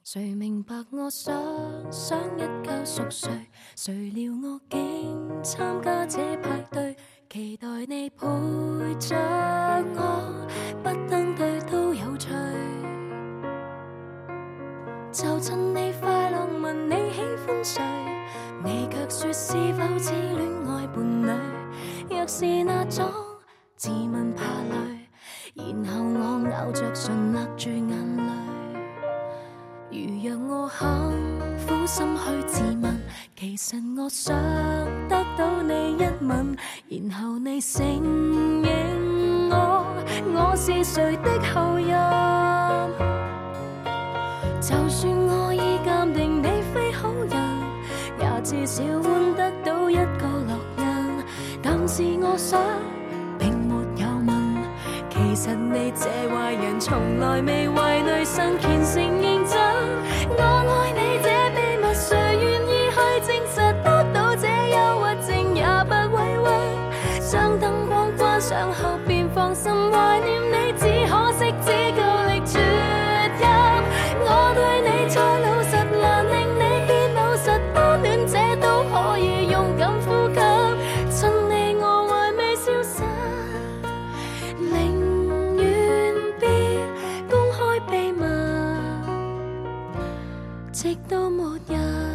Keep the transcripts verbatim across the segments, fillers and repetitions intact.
谁明白我想想一觉熟睡，谁料我竟参加这派对，期待你陪着我，不登对都有趣。就趁你快乐问你喜欢谁，你却说是否似恋爱伴侣。若是那种自问怕累，然后我咬着唇勒住眼泪。如若我肯苦心去自问，其实我想得到你一吻，然后你承认我，我是谁的后人。就算我已鉴定你非好人，也至少换得到一个烙印。但是我想并没有问，其实你这坏人从来未为女生虔诚認真。我愛你這秘密，誰願意去證實？得到這憂鬱症也不委屈。將燈光關上後便放心懷念你，只可惜只夠力啜泣。我對你再老實，難令你變老實，單戀者都可以勇敢呼吸。趁你我還未消失，寧願別公開秘密，直到末日。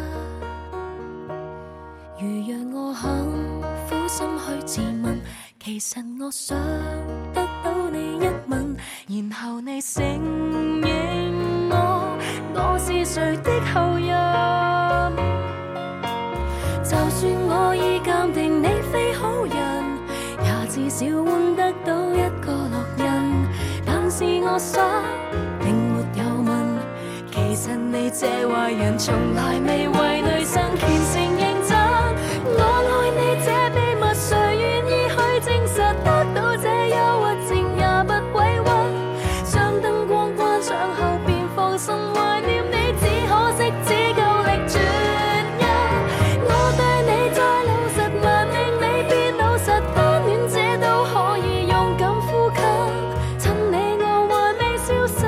如若我肯苦心去自問，其實我想得到你一吻，然後你承認我，我是誰的後人。就算我已鑑定你非好人，也至少換得到一個烙印。但是我想並沒有問，其實你這壞人從來未為女生虔誠認真。我愛你這秘密，誰願意去證實？得到這憂鬱症也不委屈。將燈光關上後便放心懷念你，只可惜只夠力啜泣。我對你再老實，難令你變老實，單戀者都可以勇敢呼吸。趁你我還未消失，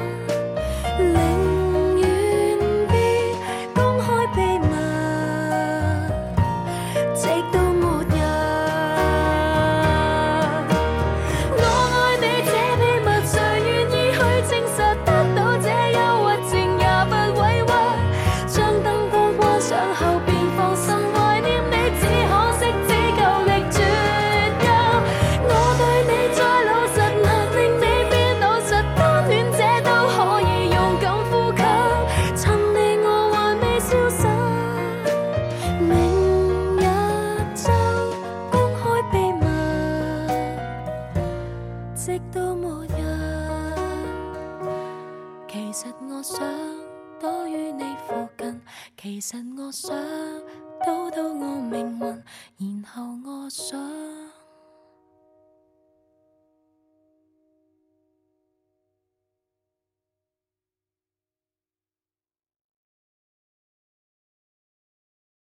寧願別公開秘密，直到末日。我愛你這秘密，誰願意去證實？得到這憂鬱症也不委屈。將燈光關上後便放心懷念你，只可惜只夠力啜泣。我對你再老實，難令你變老實，單戀者都可以勇敢呼吸。趁你我還未消失，明日就公開秘密，直到末日。其實我想躲於你附近，其實我想找到我命運。